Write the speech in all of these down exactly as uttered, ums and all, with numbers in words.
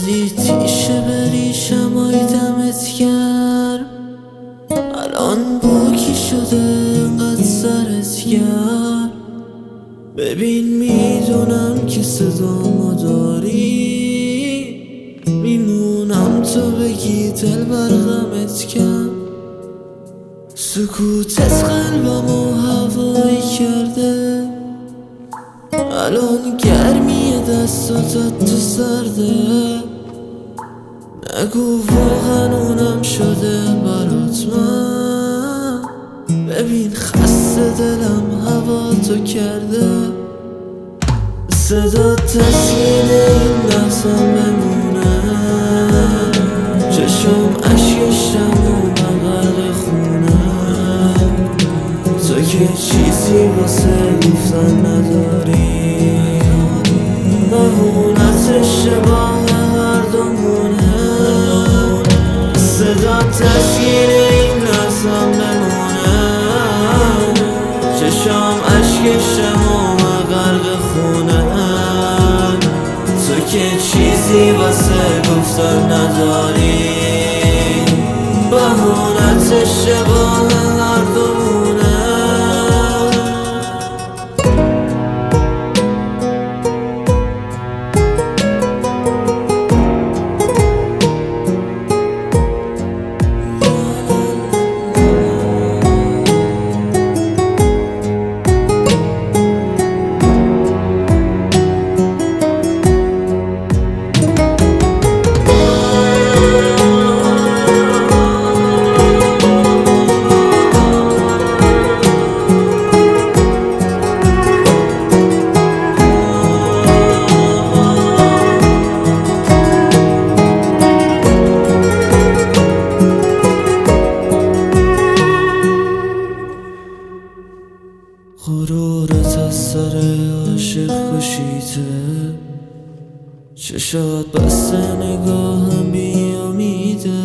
زدی تیشه بریشم های دمت گرم، الان باکی شده انقدر سرت گرم. ببین میدونم که صدامو داری، میمونم تو بگی دل برغمت کم. سکوتت قلبمو هوایی کرده، الان گرمی دستاتت تو سرده. نگو واقعا اونم شده برات من، ببین خسته دلم هوا تو کرده. صدا تصویر این لحظم بمونه، چشم اشکشم و غرق خونه. تو که چیزی واسه گفتن نداری، بهونت اشتباه هر دومونه. صدا تصویر این لحظم بمونه، چشم اشکشم و غرق خونه. تو که چیزی واسه گفتن نداری، بهونت اشتباه هر دومونه. غرورت از سر عاشق کشیده، چشات بسته نگاهم بی امیده.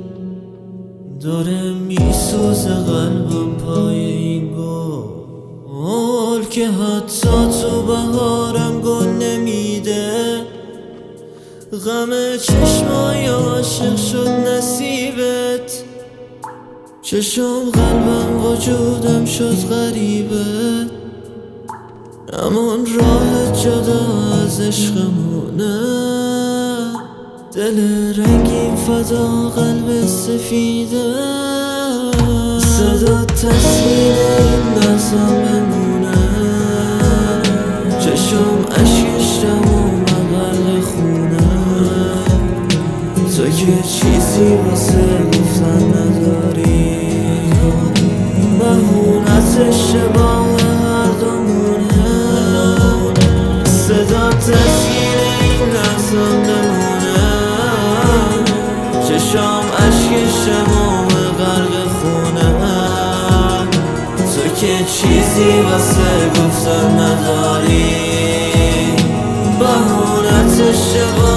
داره میسوزه قلبم پای این گل که حتی تو بهارم گل نمیده. غم چشمای عاشق شد نصیبت، چشم قلبم وجودم شد غریبه. امان راه جدا از عشقمونه، دل رنگین فدا قلب سفیده. صدا تصویر این لحظم بمونه، چشم اشکشم و غرق خونه. تو که چیزی واسه گفتن نداری، بهونت اشتباه هر دومونه. صدا تصویر این لحظم بمونه، چشم اشکشم و غرق خونه. تو که چیزی واسه گفتن نداری، بهونت اشتباه